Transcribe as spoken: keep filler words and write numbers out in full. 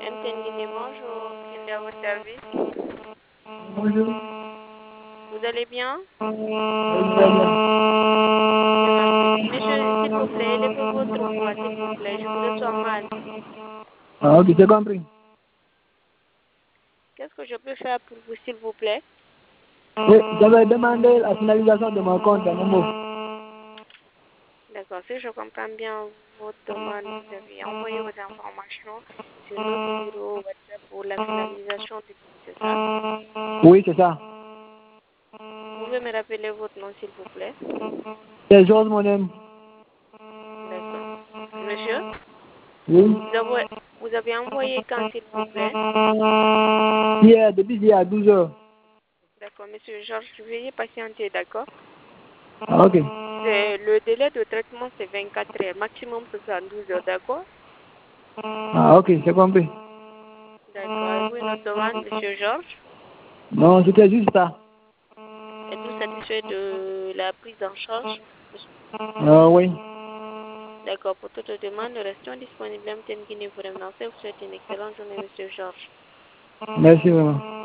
M T N Guinée, bonjour, bienvenue à votre service. Bonjour. Vous allez bien? Oui, très bien. Merci. Monsieur, s'il vous plaît, élevez votre voix, s'il vous plaît, je vous reçois mal. Ah, ok, j'ai compris. Qu'est-ce que je peux faire pour vous, s'il vous plaît? Oui, j'avais demandé la finalisation de mon compte à Momo. D'accord, si je comprends bien votre demande, vous avez envoyé vos informations sur notre numéro WhatsApp pour la finalisation de c'est ça? Oui, c'est ça. Vous pouvez me rappeler votre nom, s'il vous plaît? C'est Georges Monem. D'accord. Monsieur, Oui. vous avez, vous avez envoyé quand, s'il vous plaît? Hier, depuis hier à douze heures. D'accord, monsieur Georges, veuillez patienter, d'accord? Ah, ok. C'est- Le délai de traitement, c'est vingt-quatre heures. Maximum, ce sera douze heures, d'accord? Ah, ok, j'ai compris. D'accord. Avez-vous une autre demande, monsieur Georges? Non, c'était juste ça. Êtes-vous satisfait de la prise en charge? Ah, oui. D'accord. Pour toute demande, nous restons disponibles. M T N Guinée vous remercie. Vous souhaite une excellente journée, monsieur Georges. Merci vraiment.